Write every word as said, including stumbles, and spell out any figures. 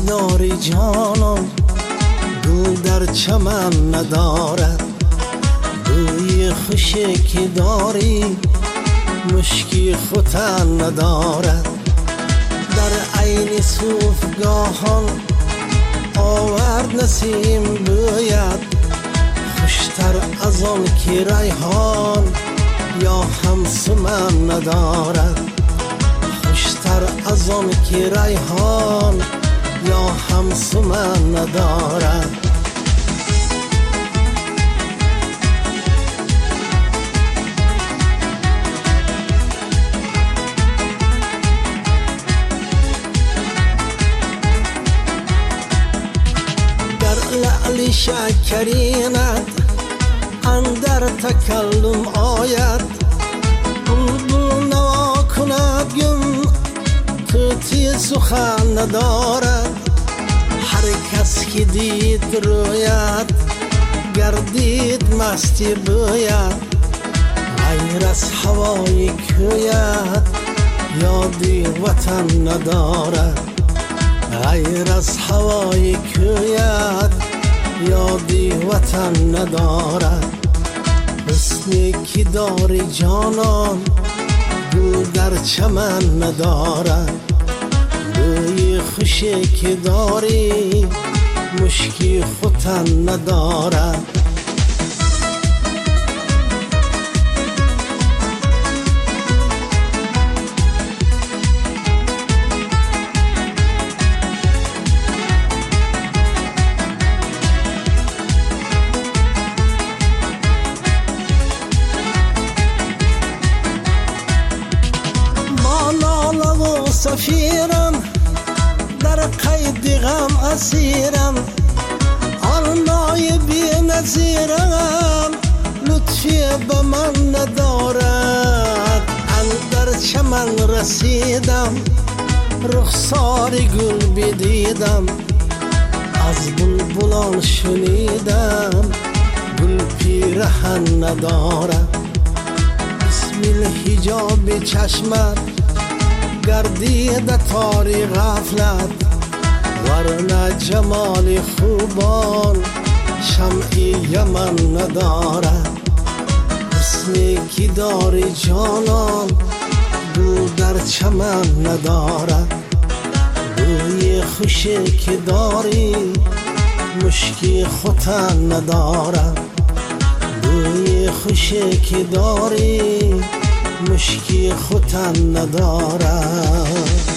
داری جانم گل در چمن ندارد، بوی خوشی که داری مشکی خوتن ندارد. در عین صوفگاهان آورد نسیم بوید، خوشتر از آن که ریحان یا هم سمن ندارد، خوشتر از آن که ریحان یا هم سمن ندارد. لعل شکرینت اندر تکلم آید، بلبل نوا کند گم توتی سخن ندارد. هر کس که دید رویت گردید مستی بوید، غیر از هوای کویت یادی وطن ندارد، غیر از هوای کویت یادی وطن ندارد. حسنی که داری جانان گل در چمن ندارد، بوی خوشی که داری مشکی خوتن ندارد. سفیرم در قید غم اسیرم، آرمای بی نظیرم لطفی به من ندارد. اندر چمن رسیدم رخسار گل بدیدم، از بلبلان شنیدم گل پیرهن ندارد. بسم الحجاب چشمت گردید تاری غفلت، ورنه جمال خوبان شمعی یمن ندارد. حسنی که داری جانان گل در چمن ندارد، بوی خوشی که داری مشکی خوتن ندارد، بوی خوشی که داری مشکی خوتن ندارد.